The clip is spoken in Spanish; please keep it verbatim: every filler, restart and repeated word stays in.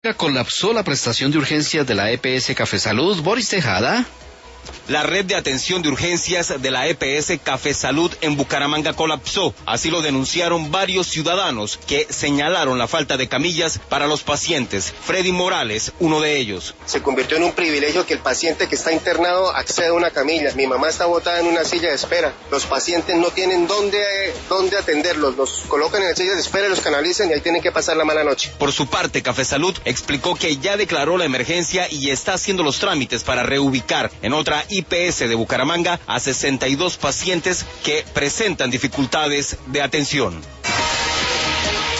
Colapsó la prestación de urgencias de la E P S Café Salud. Boris Tejada. La red de atención de urgencias de la E P S Café Salud en Bucaramanga colapsó. Así lo denunciaron varios ciudadanos que señalaron la falta de camillas para los pacientes. Freddy Morales, uno de ellos. Se convirtió en un privilegio que el paciente que está internado acceda a una camilla. Mi mamá está botada en una silla de espera. Los pacientes no tienen dónde, dónde atenderlos. Los colocan en sillas de espera y los canalizan y ahí tienen que pasar la mala noche. Por su parte, Café Salud explicó que ya declaró la emergencia y está haciendo los trámites para reubicar en otra I P S de Bucaramanga a sesenta y dos pacientes que presentan dificultades de atención.